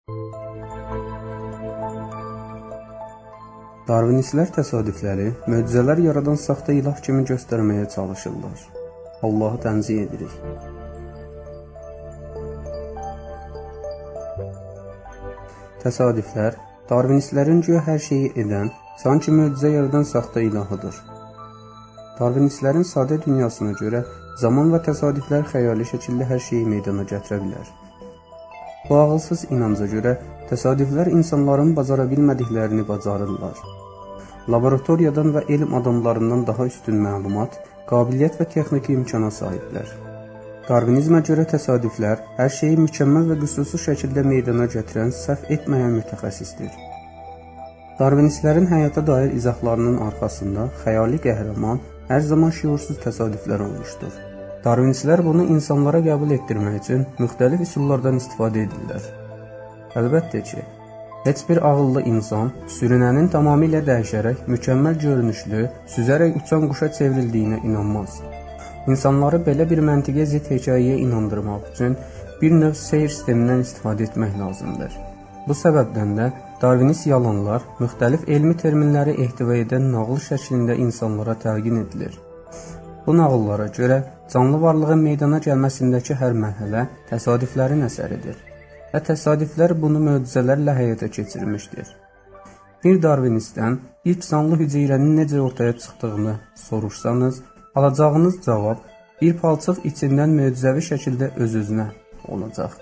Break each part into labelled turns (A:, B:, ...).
A: Darvinistlər təsadüfləri möcüzələr yaradan saxta ilah kimi göstərməyə çalışırlar. Allahı tənzih edirik. Təsadüflər, Darvinistlərin güya hər şeyi edən, sanki möcüzə yaradan saxta ilahıdır. Darvinistlərin sadə dünyasına görə zaman və təsadüflər xəyali şəkildə hər şeyi meydana gətirə bilər. Bu ağılsız inanca görə təsadüflər insanların bacara bilmədiklərini bacarırlar. Laboratoriyadan və elm adamlarından daha üstün məlumat, qabiliyyət və texniki imkana sahiblər. Darvinizmə görə təsadüflər hər şeyi mükəmməl və qüsursuz şəkildə meydana gətirən səhv etməyən mütəxəssisdir. Darvinistlərin həyata dair izahlarının arxasında xəyali qəhrəman hər zaman şüursuz təsadüflər olmuşdur. Darvinistlər bunu insanlara qəbul etdirmək üçün müxtəlif üsullardan istifadə edirlər. Əlbəttə ki, heç bir ağıllı insan sürünənin tamamilə dəyişərək mükəmməl görünüşlü, süzərək uçan quşa çevrildiyinə inanmaz. İnsanları belə bir məntiqə zidd hekayəyə inandırmaq üçün bir növ seyir sistemindən istifadə etmək lazımdır. Bu səbəbdən də Darvinist yalanlar müxtəlif elmi terminləri ehtiva edən nağıl şəklində insanlara təlqin edilir. Bu nağıllara görə canlı varlığın meydana gəlməsindəki hər mərhələ təsadüflərin əsəridir və təsadüflər bunu möcüzələrlə həyata keçirmişdir. Bir Darvinistdən ilk canlı hüceyrənin necə ortaya çıxdığını soruşsanız, alacağınız cavab bir palçıq içindən möcüzəvi şəkildə öz-özünə olacaq.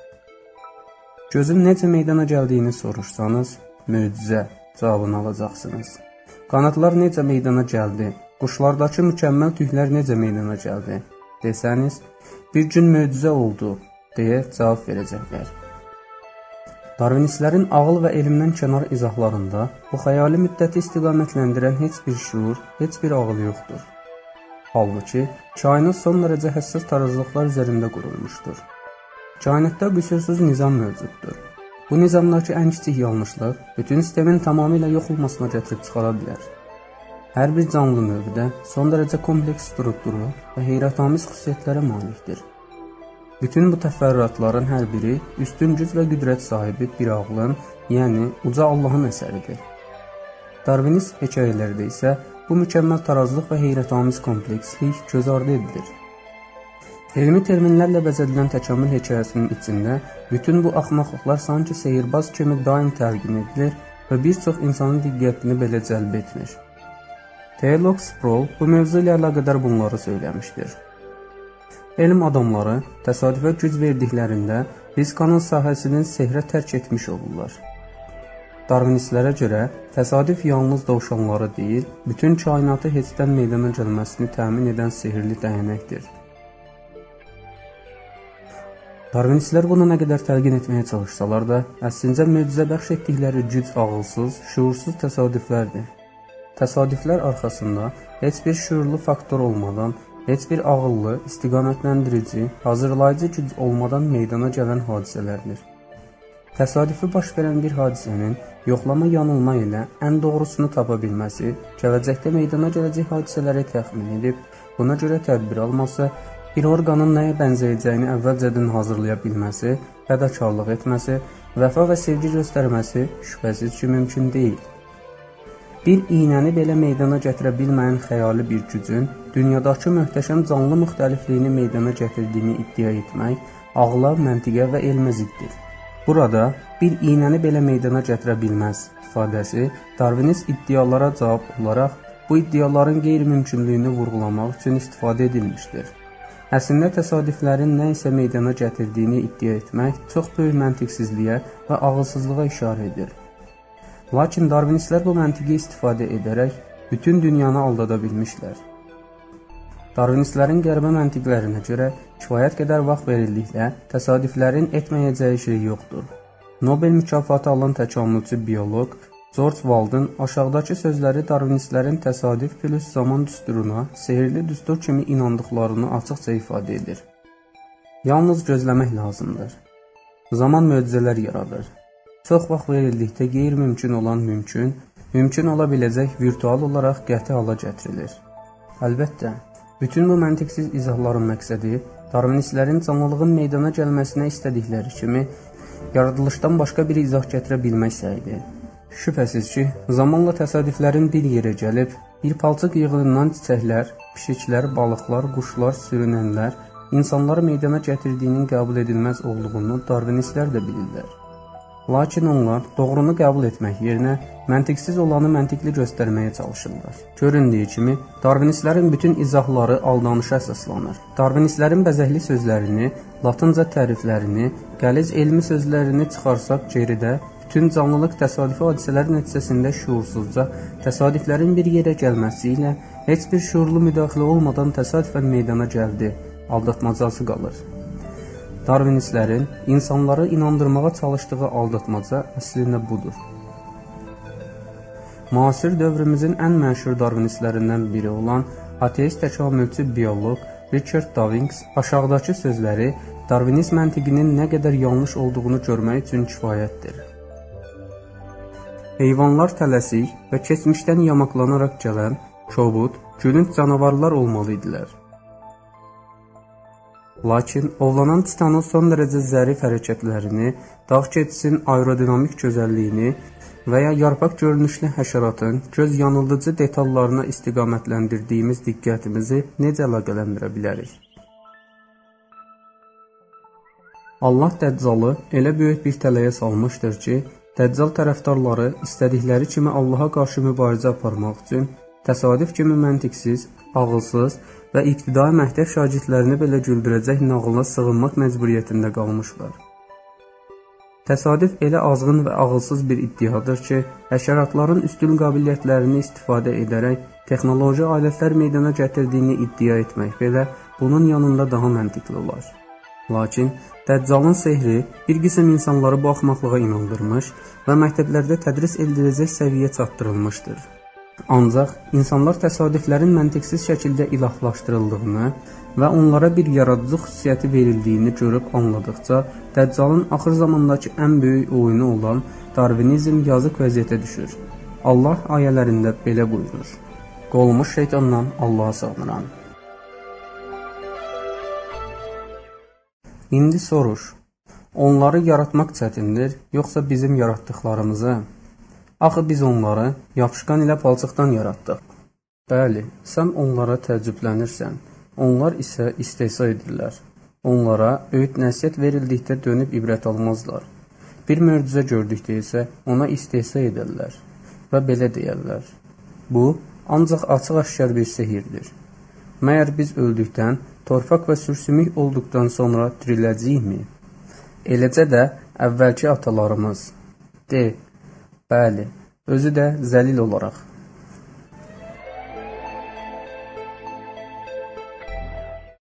A: Gözün necə meydana gəldiyini soruşsanız, möcüzə cavabını alacaqsınız. Qanadlar necə meydana gəldi, quşlardakı mükəmməl tüklər necə meydana gəldi desəniz, bir gün möcüzə oldu deyə cavab verəcəklər. Darvinistlərin ağıl və elmdən kənar izahlarında bu xəyali müddəti istiqamətləndirən heç bir şuur, heç bir ağıl yoxdur. Halbuki, kainat son dərəcə həssas tarazlıqlar üzərində qurulmuşdur. Kainatda qüsursuz nizam mövcuddur. Bu nizamdakı ən kiçik yanlışlıq bütün sistemin tamamilə yox olmasına gətirib çıxara bilər. Hər bir canlı növdə son dərəcə kompleks strukturu və heyrətamiz xüsusiyyətlərə malikdir. Bütün bu təfərrüatların hər biri üstün güc və qüdrət sahibi bir ağlın, yəni uca Allahın əsəridir. Darvinist hekayələrdə isə bu mükəmməl tarazlıq və heyrətamiz komplekslik göz ardı edilir. Elmi terminlərlə bəzədilən təkamül hekayəsinin içində bütün bu axmaqlıqlar sanki seyirbaz kimi daim təlqin edilir və bir çox insanın diqqətini belə cəlb etmir. Teolog Sproul bu mövzu ilə əlaqədar bunları söyləmişdir. Elm adamları təsadüfə güc verdiklərində fizkanın sahəsinin sehrə tərk etmiş olurlar. Darvinistlərə görə təsadüf yalnız dovşanları deyil, bütün kainatı heçdən meydana gəlməsini təmin edən sehirli dəyənəkdir. Darvinistlər bunu nə qədər təlqin etməyə çalışsalar da, əslində möcüzə bəxş etdikləri güc ağılsız, şuursuz təsadüflərdir. Təsadüflər arxasında heç bir şuurlu faktor olmadan, heç bir ağıllı, istiqamətləndirici, hazırlayıcı güc olmadan meydana gələn hadisələrdir. Təsadüfi baş verən bir hadisənin yoxlama yanılma ilə ən doğrusunu tapa bilməsi, gələcəkdə meydana gələcək hadisələri təxmin edib, buna görə tədbir alması, bir orqanın nəyə bənzəyəcəyini əvvəlcədən hazırlaya bilməsi, fədakarlıq etməsi, vəfa və sevgi göstərməsi şübhəsiz ki, mümkün deyil. Bir iynəni belə meydana gətirə bilməyən xəyali bir gücün dünyadakı möhtəşəm canlı müxtəlifliyini meydana gətirdiyini iddia etmək ağla, məntiqə və elmə ziddir. Burada bir iynəni belə meydana gətirə bilməz ifadəsi Darvinist iddialara cavab olaraq bu iddiaların qeyri-mümkünlüyünü vurğulamaq üçün istifadə edilmişdir. Əslində təsadüflərin nə isə meydana gətirdiyini iddia etmək çox böyük məntiqsizliyə və ağılsızlığa işarə edir. Lakin Darvinistlər bu məntiqi istifadə edərək bütün dünyanı aldada bilmişlər. Darvinistlərin qəribə məntiqlərinə görə kifayət qədər vaxt verildikdə təsadüflərin etməyəcəyi şey yoxdur. Nobel mükafatı alan təkamülçü bioloq George Waldın aşağıdakı sözləri Darvinistlərin təsadüf plus zaman düsturuna sehirli düstur kimi inandıqlarını açıqca ifadə edir. Yalnız gözləmək lazımdır. Zaman möcüzələr yaradır. Çox vaxt verildikdə qeyri-mümkün olan mümkün ola biləcək virtual olaraq qəti hala gətirilir. Əlbəttə, bütün bu məntiqsiz izahların məqsədi Darvinistlərin canlılığın meydana gəlməsinə istədikləri kimi yaradılışdan başqa bir izah gətirə bilməksə idi. Şübhəsiz ki, zamanla təsadüflərin bir yerə gəlib, bir palçıq yığınından çiçəklər, pişiklər, balıqlar, quşlar, sürünənlər, insanları meydana gətirdiyinin qəbul edilməz olduğunu darvinistlər də bilirlər. Lakin onlar doğrunu qəbul etmək yerinə məntiqsiz olanı məntiqli göstərməyə çalışırlar. Göründüyü kimi, darvinistlərin bütün izahları aldanışa əsaslanır. Darvinistlərin bəzəkli sözlərini, latınca təriflərini, qəliz elmi sözlərini çıxarsaq geridə, bütün canlılıq təsadüfi hadisələr nəticəsində şuursuzca, təsadüflərin bir yerə gəlməsi ilə heç bir şuurlu müdaxilə olmadan təsadüfən meydana gəldi, aldatmacası qalır. Darvinistlərin insanları inandırmağa çalışdığı aldatmaca əslində budur. Müasir dövrümüzün ən məşhur darvinistlərindən biri olan ateist təkamülçü bioloq Richard Dawkins aşağıdakı sözləri darvinist məntiqinin nə qədər yanlış olduğunu görmək üçün kifayətdir. Heyvanlar tələsik və keçmişdən yamaqlanaraq gələn, kobud, gülünc canavarlar olmalı idilər. Lakin ovlanan titanın son dərəcə zərif hərəkətlərini, dağ keçisinin aerodinamik gözəlliyini və ya yarpaq görünüşlü həşəratın göz yanıldıcı detallarına istiqamətləndirdiyimiz diqqətimizi necə əlaqələndirə bilərik? Allah Dəccalı elə böyük bir tələyə salmışdır ki, Dəccal tərəfdarları istədikləri kimi Allaha qarşı mübarizə aparmaq üçün təsadüf kimi məntiqsiz, ağılsız və ibtidai məktəb şagirdlərini belə güldürəcək nağıla sığınmaq məcburiyyətində qalmışlar. Təsadüf elə azğın və ağılsız bir iddiadır ki, həşəratların üstün qabiliyyətlərini istifadə edərək texnoloji alətlər meydana gətirdiyini iddia etmək belə bunun yanında daha məntiqli olar. Lakin Dəccalın sehri bir qism insanları bu axmaqlığa inandırmış və məktəblərdə tədris ediləcək səviyyə çatdırılmışdır. Ancaq insanlar təsadüflərin məntiqsiz şəkildə ilahlaşdırıldığını və onlara bir yaradıcı xüsusiyyəti verildiyini görüb anladıqca, Dəccalın axır zamandakı ən böyük oyunu olan darvinizm yazıq vəziyyətə düşür. Allah ayələrində belə buyurur: "Qolmuş şeytandan Allaha sığınıram." İndi soruş, onları yaratmaq çətindir, yoxsa bizim yaratdıqlarımızı? Axı biz onları yapışqan ilə palçıqdan yaratdıq. Bəli, sən onlara təəccüblənirsən, onlar isə istehza edirlər. Onlara öyüd nəsihət verildikdə dönüb ibrət almazlar. Bir möcüzə gördükdə isə ona istehza edərlər və belə deyərlər: "Bu, ancaq açıq-aşkar bir sehirdir. Məyər biz öldükdən, torpaq və sürsümük olduqdan sonra diriləcəyikmi? Eləcə də əvvəlki atalarımız." De, bəli, özü də zəlil olaraq.